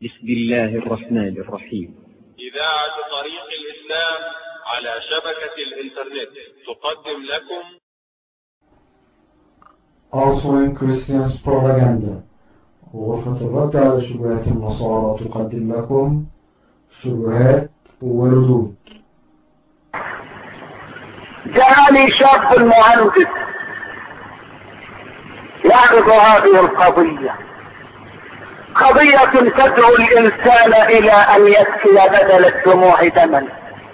بسم الله الرحمن الرحيم. إذاعة طريق الإسلام على شبكة الإنترنت تقدم لكم Answering Christians Propaganda. غرفة الرد على شبهات النصارى تقدم لكم شبهات وردود. جاءني شاب مهندس يعرض هذه القضية، قضية تدعو الإنسان إلى أن يسكي بدل الدموع دما.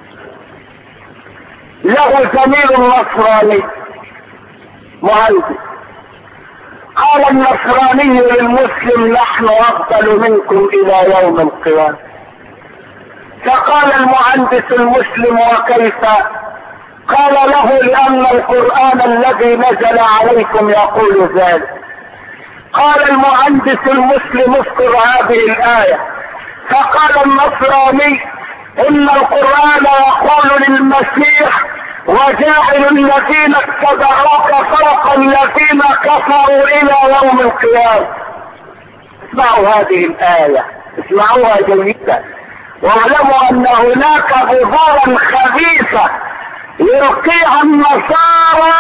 له زميل نصراني مهندس، قال النصراني للمسلم: نحن أفضل منكم إلى يوم القيامة. فقال المهندس المسلم: وكيف؟ قال له: لأن القرآن الذي نزل عليكم يقول ذلك. قال المهندس المسلم: اذكر هذه الآية. فقال النصراني: إن القرآن يقول للمسيح: وجاعل الذين اتبعوك فوق الذين كفروا إلى يوم القيامة. اسمعوا هذه الآية، اسمعوها جيدا، واعلموا أن هناك بذورا خبيثة يلقيها النصارى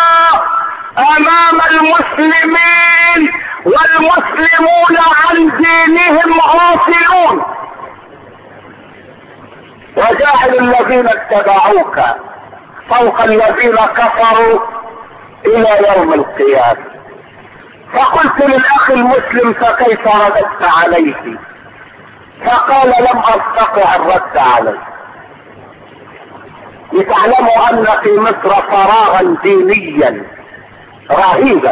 أمام المسلمين، والمسلمون عن دينهم غافلون. وجاعل الذين اتبعوك فوق الذين كفروا إلى يوم القيامة. فقلت للأخ المسلم: فكيف رددت عليه؟ فقال: لم أستطع الرد عليه. لتعلموا أن في مصر فراغا دينيا رهيبا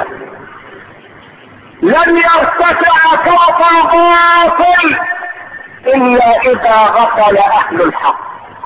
لن يرتفع فوق الباطل إلا إذا غفل أهل الحق.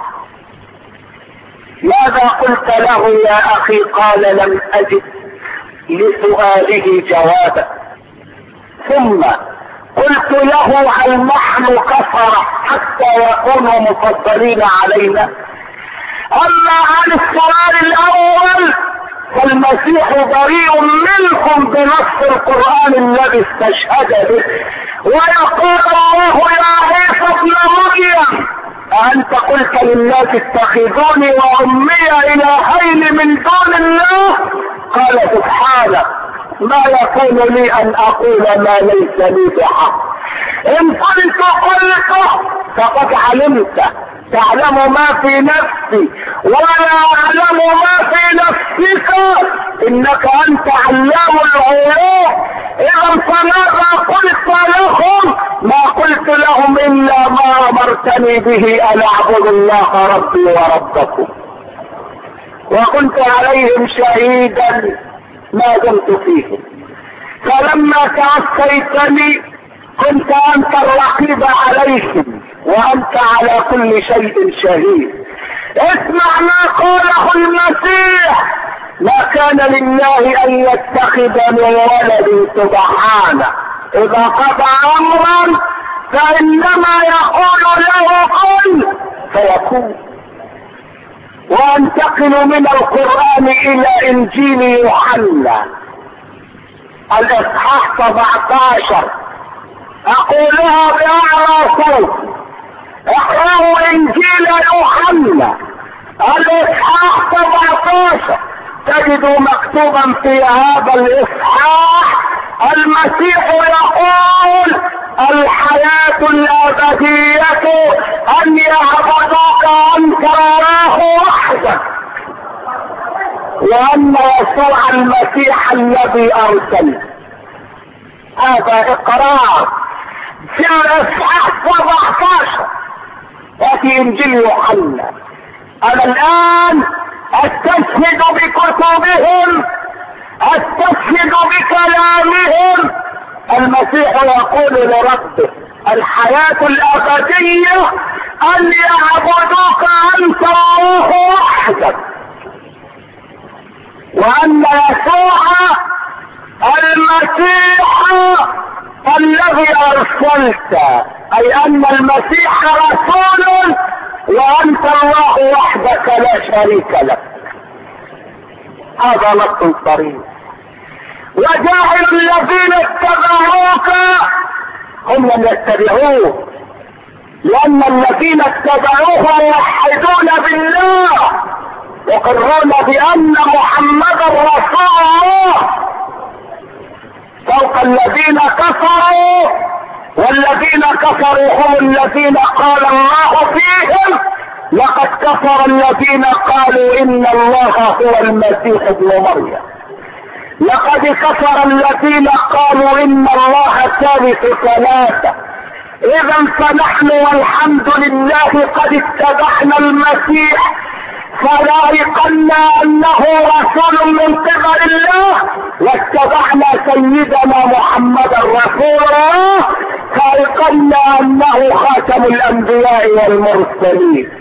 ماذا قلت له يا أخي؟ قال: لم أجد لسؤاله جوابا. ثم قلت له: هل نحن كفرة حتى يكونوا مفضلين علينا؟ أما عن السؤال الأول فالمسيح بريء منكم بنص القرآن الذي استشهد به. ويقول الله يا عيسى ابن مريم: أأنت قلت للناس اتخذوني وأمي إلهين من دون الله؟ قال: سبحانك، ما يكون لي أن أقول ما ليس لي بحق. إن كنت قلته فقد علمت، تعلم ما في نفسي ولا أعلم ما في نفسك، إنك أنت علام الغيوب. إذا فماذا قلت لهم؟ ما قلت لهم إلا ما أمرتني به أن أعبد الله ربي وربكم، وكنت عليهم شهيدا ما دمت فيهم. فلما توفيتني كنت أنت الرقيب عليهم، وأنت على كل شيء شهيد. اسمع ما قاله المسيح: ما كان لله أن يتخذ من ولد سبحانه، إذا قضى أمرا فإنما يقول له كن فيكون. وانتقل من القرآن إلى إنجيل يوحنا الإصحاح 17، أقولها بأعلى صوت: اقرأوا إنجيل يوحنا الإصحاح 17، تجدوا مكتوبا في هذا الإصحاح المسيح يقول: الحياة الأبدية أن يعبدوك أنت الله وحدك، وأن يسوع المسيح الذي أرسل. هذا إقرار في الإصحاح 17 وفي إنجيل يوحنا. أنا الآن أستشهد بكتبهم، أستشهد بكلامهم. المسيح يقول لربه: الحياة الأبدية أن يعبدوك أنت الله وحدك، وأن يسوع المسيح الذي أرسلت، أي أن المسيح رسول وأنت الله وحدك لا شريك لك. هذا نص صريح. وجاعل الذين اتبعوك هم لم يتبعوه، لأن الذين اتبعوه يوحدون بالله يقرون بأن محمدا رسول الله فوق الذين كفروا، والذين كفروا هم الذين قال الله فيهم لقد كفر الذين قالوا إن الله هو المسيح ابن مريم، لقد كفر الذين قالوا إن الله ثالث ثلاثة. إذا فنحن والحمد لله قد اتبعنا المسيح، فلا يقلنا أنه رسول من قبل الله، واتبعنا سيدنا محمد رسول الله، فيقلنا أنه خاتم الأنبياء والمرسلين.